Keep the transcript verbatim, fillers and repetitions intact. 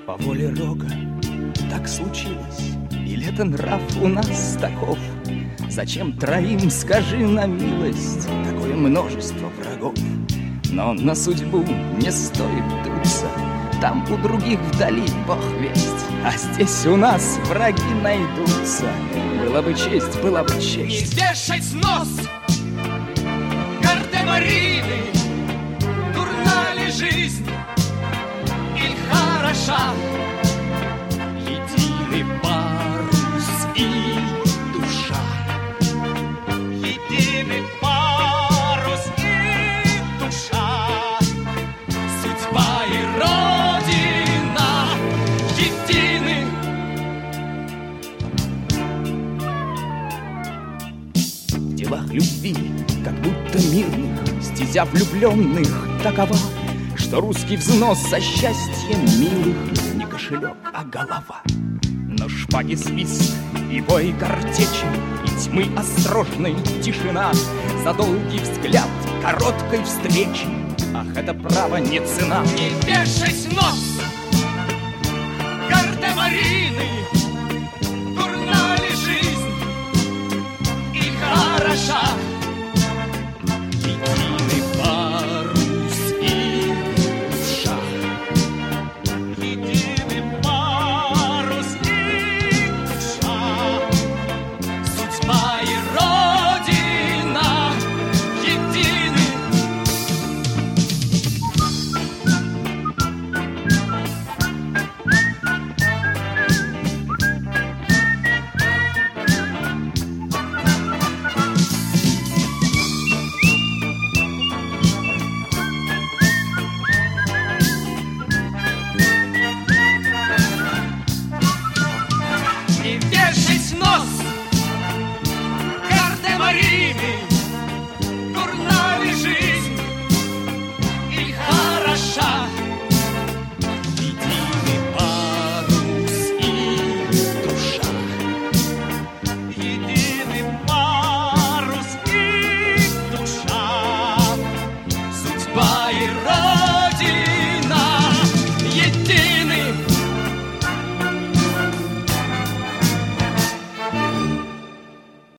По воле Рога так случилось, или это нрав у нас таков? Зачем троим, скажи на милость, такое множество врагов? Но на судьбу не стоит дуться, там у других вдали бог весть, а здесь у нас враги найдутся. Была бы честь, была бы честь. Не вешать снос Гардемарины, дурна ли жизнь или хороша? Единый парус и душа, единый парус и душа, судьба и родина едины. В делах любви, как будто мирных, стезя влюбленных такова, что русский взнос за счастье милых не кошелек, а голова. Но шпаги свист и бой картечи, и тьмы осторожной тишина, за долгий взгляд короткой встречи, ах, это право не цена. Не вешать нос Гардемарины, дурна ли жизнь и хороша?